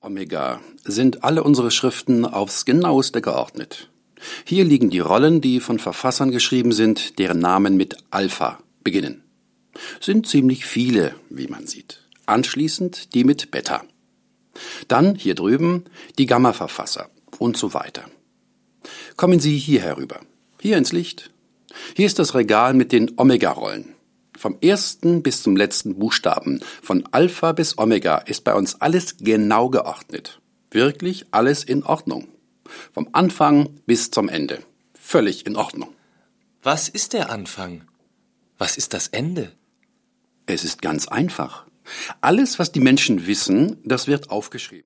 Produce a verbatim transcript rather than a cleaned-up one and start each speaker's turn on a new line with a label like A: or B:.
A: Omega sind alle unsere Schriften aufs Genaueste geordnet. Hier liegen die Rollen, die von Verfassern geschrieben sind, deren Namen mit Alpha beginnen. Sind ziemlich viele, wie man sieht. Anschließend die mit Beta. Dann hier drüben die Gamma-Verfasser und so weiter. Kommen Sie hier herüber, hier ins Licht. Hier ist das Regal mit den Omega-Rollen. Vom ersten bis zum letzten Buchstaben, von Alpha bis Omega, ist bei uns alles genau geordnet. Wirklich alles in Ordnung. Vom Anfang bis zum Ende. Völlig in Ordnung.
B: Was ist der Anfang? Was ist das Ende?
A: Es ist ganz einfach. Alles, was die Menschen wissen, das wird aufgeschrieben.